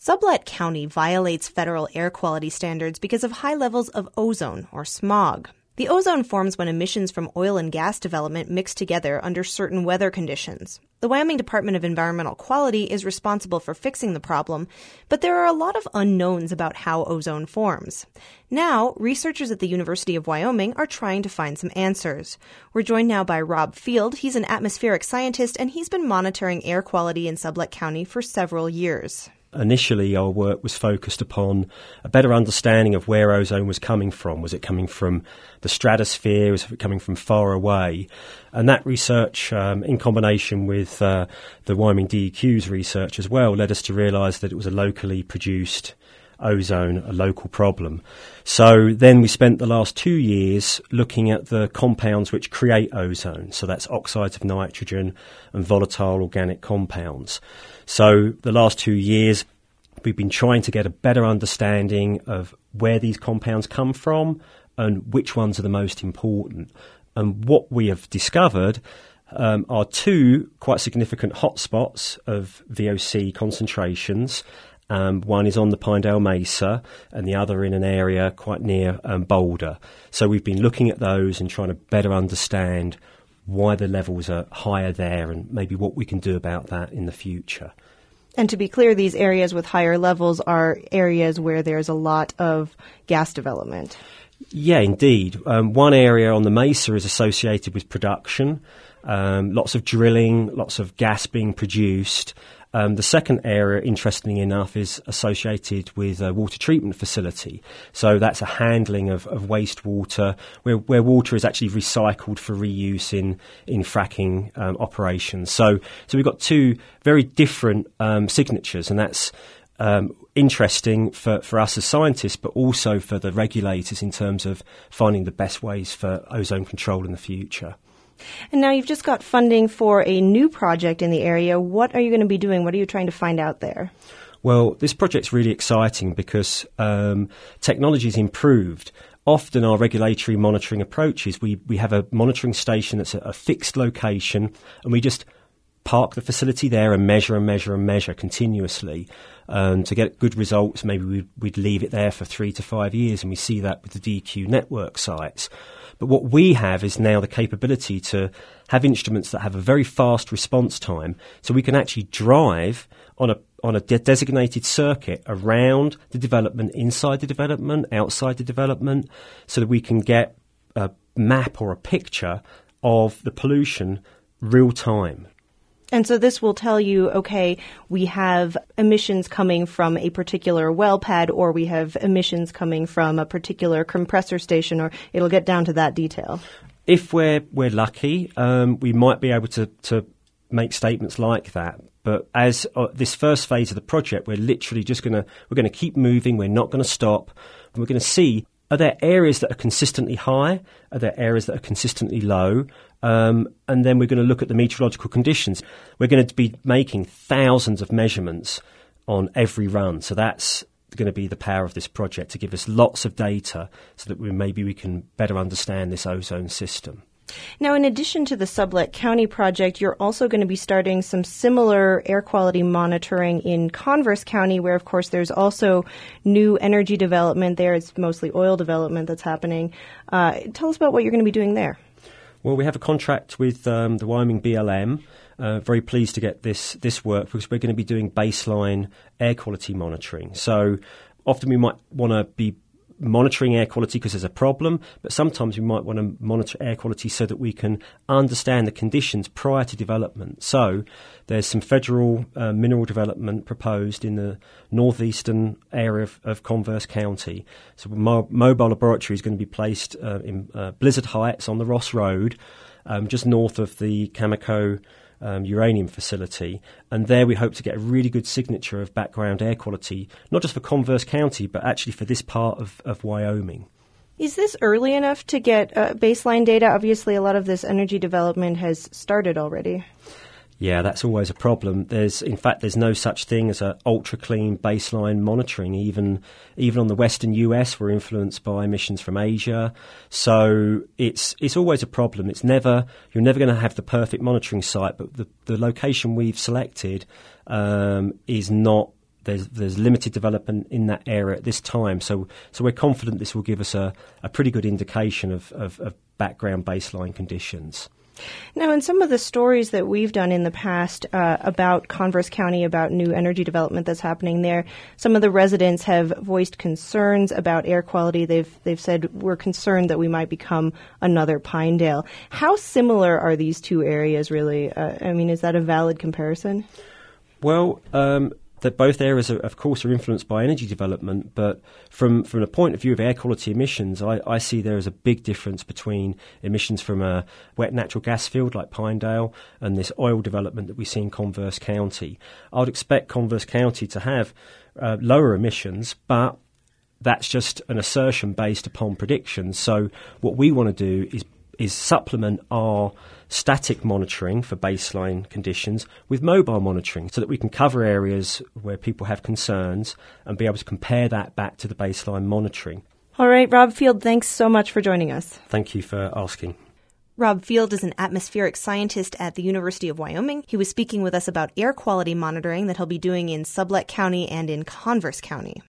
Sublette County violates federal air quality standards because of high levels of ozone, or smog. The ozone forms when emissions from oil and gas development mix together under certain weather conditions. The Wyoming Department of Environmental Quality is responsible for fixing the problem, but there are a lot of unknowns about how ozone forms. Now, researchers at the University of Wyoming are trying to find some answers. We're joined now by Rob Field. He's an atmospheric scientist, and he's been monitoring air quality in Sublette County for several years. Initially, our work was focused upon a better understanding of where ozone was coming from. Was it coming from the stratosphere? Was it coming from far away? And that research, in combination with the Wyoming DEQ's research as well, led us to realise that it was a locally produced ozone, a local problem. So then we spent the last 2 years looking at the compounds which create ozone. So that's oxides of nitrogen and volatile organic compounds. So the last 2 years, we've been trying to get a better understanding of where these compounds come from and which ones are the most important. And what we have discovered are two quite significant hotspots of VOC concentrations. One is on the Pinedale Mesa and the other in an area quite near Boulder. So we've been looking at those and trying to better understand why the levels are higher there and maybe what we can do about that in the future. And to be clear, these areas with higher levels are areas where there's a lot of gas development. Yeah, indeed. One area on the Mesa is associated with production, lots of drilling, lots of gas being produced. The second area, interestingly enough, is associated with a water treatment facility. So that's a handling of wastewater where water is actually recycled for reuse in fracking operations. So we've got two very different signatures, and that's interesting for us as scientists, but also for the regulators in terms of finding the best ways for ozone control in the future. And now you've just got funding for a new project in the area. What are you going to be doing? What are you trying to find out there? Well, this project's really exciting because technology's improved. Often our regulatory monitoring approaches, we have a monitoring station that's at a fixed location, and we just park the facility there and measure continuously. To get good results, maybe we'd leave it there for 3 to 5 years, and we see that with the DEQ network sites. But what we have is now the capability to have instruments that have a very fast response time, so we can actually drive on a designated circuit around the development, inside the development, outside the development, so that we can get a map or a picture of the pollution real time. And so this will tell you, okay, we have emissions coming from a particular well pad, or we have emissions coming from a particular compressor station, or it'll get down to that detail. If we're lucky, we might be able to make statements like that. But as this first phase of the project, we're literally just we're going to keep moving. We're not going to stop. And we're going to see, are there areas that are consistently high? Are there areas that are consistently low? And then we're going to look at the meteorological conditions. We're going to be making thousands of measurements on every run. So that's going to be the power of this project, to give us lots of data so that maybe we can better understand this ozone system. Now, in addition to the Sublette County project, you're also going to be starting some similar air quality monitoring in Converse County, where, of course, there's also new energy development there. It's mostly oil development that's happening. Tell us about what you're going to be doing there. Well, we have a contract with the Wyoming BLM. Very pleased to get this work because we're going to be doing baseline air quality monitoring. So often we might want to be monitoring air quality because there's a problem, but sometimes we might want to monitor air quality so that we can understand the conditions prior to development. So there's some federal mineral development proposed in the northeastern area of Converse County. So a mobile laboratory is going to be placed in Blizzard Heights on the Ross Road, just north of the Cameco uranium facility, and there we hope to get a really good signature of background air quality, not just for Converse County, but actually for this part of Wyoming. Is this early enough to get baseline data? Obviously, a lot of this energy development has started already. Yeah, that's always a problem. There's no such thing as a ultra clean baseline monitoring. Even on the western US, we're influenced by emissions from Asia. So it's always a problem. You're never going to have the perfect monitoring site, but the location we've selected is not there's limited development in that area at this time. So we're confident this will give us a pretty good indication of background baseline conditions. Now, in some of the stories that we've done in the past about Converse County, about new energy development that's happening there, some of the residents have voiced concerns about air quality. They've said, we're concerned that we might become another Pinedale. How similar are these two areas, really? Is that a valid comparison? Well, that both areas, of course, are influenced by energy development, but from the point of view of air quality emissions, I see there is a big difference between emissions from a wet natural gas field like Pinedale and this oil development that we see in Converse County. I would expect Converse County to have lower emissions, but that's just an assertion based upon predictions. So what we want to do is supplement our static monitoring for baseline conditions with mobile monitoring so that we can cover areas where people have concerns and be able to compare that back to the baseline monitoring. All right, Rob Field, thanks so much for joining us. Thank you for asking. Rob Field is an atmospheric scientist at the University of Wyoming. He was speaking with us about air quality monitoring that he'll be doing in Sublette County and in Converse County.